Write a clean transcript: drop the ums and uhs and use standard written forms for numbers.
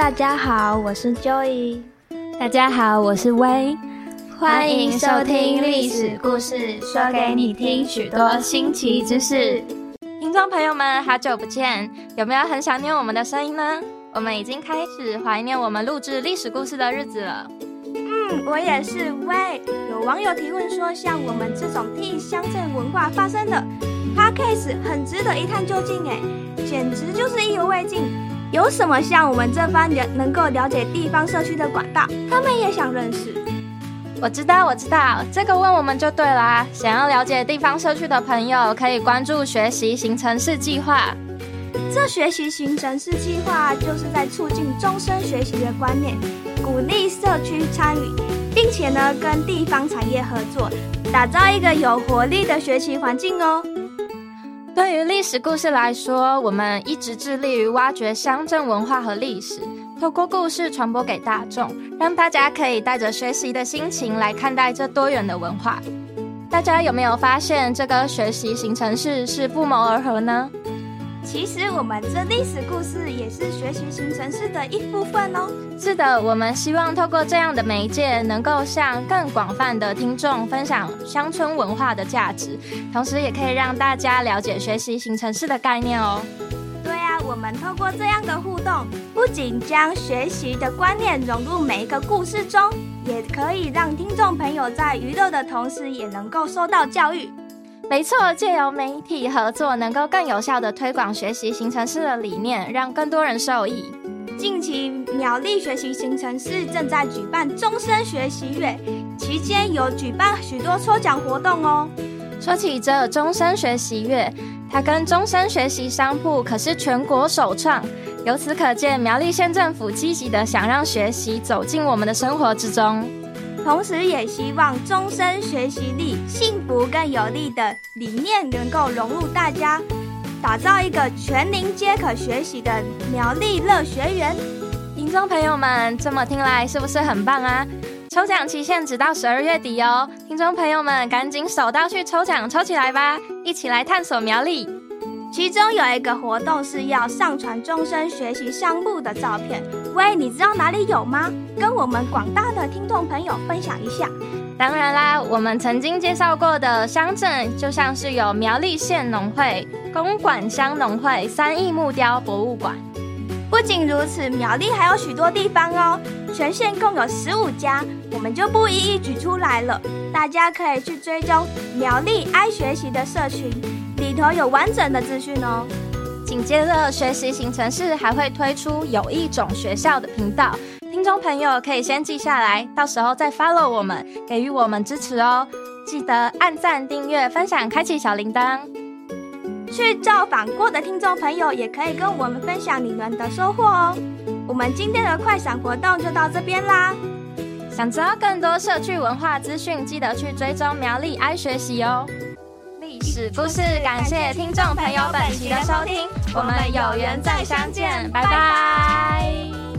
大家好，我是 Joey。 大家好，我是薇。 欢迎收听历史故事，说给你听许多新奇知识。 听众朋友们，好久不见，有没有很想念我们的声音呢？我们已经开始怀念我们录制历史故事的日子了。 我也是喂。有网友提问说，像我们这种替乡镇文化发声的 Podcast 很值得一探究竟耶，简直就是意犹未尽。有什么像我们这番能够了解地方社区的管道，他们也想认识。 我知道，这个问我们就对啦。想要了解地方社区的朋友，可以关注学习形成式计划。 这学习形成式计划就是在促进终身学习的观念，鼓励社区参与，并且呢跟地方产业合作，打造一个有活力的学习环境哦。 对于历史故事来说，我们一直致力于挖掘乡镇文化和历史，透过故事传播给大众，让大家可以带着学习的心情来看待这多元的文化。大家有没有发现这个学习形成式是不谋而合呢？ 其实我们这历史故事也是学习形成式的一部分哦。 是的，我们希望透过这样的媒介，能够向更广泛的听众分享乡村文化的价值，同时也可以让大家了解学习形成式的概念哦。 对啊，我们透过这样的互动，不仅将学习的观念融入每一个故事中，也可以让听众朋友在娱乐的同时也能够受到教育。 没错，借由媒体合作，能够更有效地推广学习形成式的理念，让更多人受益。 近期苗栗学习形成式正在举办终身学习月，期间有举办许多抽奖活动哦。 说起这终身学习月，它跟终身学习商铺可是全国首创，由此可见苗栗县政府积极地想让学习走进我们的生活之中。 同时也希望终身学习力、幸福更有力的理念能够融入大家，打造一个全龄皆可学习的苗栗乐学园。 听众朋友们，这么听来是不是很棒啊？抽奖期限直到12月底哦，听众朋友们赶紧手到去抽奖抽起来吧，一起来探索苗栗。 其中有一个活动是要上传终身学习商铺的照片，喂，你知道哪里有吗？跟我们广大的听众朋友分享一下。 当然啦，我们曾经介绍过的乡镇，就像是有苗栗县农会、公馆乡农会、三义木雕博物馆。 不仅如此，苗栗还有许多地方哦，全县共有15家，我们就不一一举出来了。大家可以去追踪苗栗爱学习的社群，里头有完整的资讯哦。 紧接着学习形成式还会推出有一种学校的频道，听众朋友可以先记下来，到时候再 follow 我们，给予我们支持哦。记得按赞、订阅、分享、开启小铃铛。 去造访过的听众朋友也可以跟我们分享你们的收获哦。我们今天的快闪活动就到这边啦。 想知道更多社区文化资讯，记得去追踪苗栗爱学习哦。历史故事，感谢听众朋友本期的收听，我们有缘再相见，拜拜。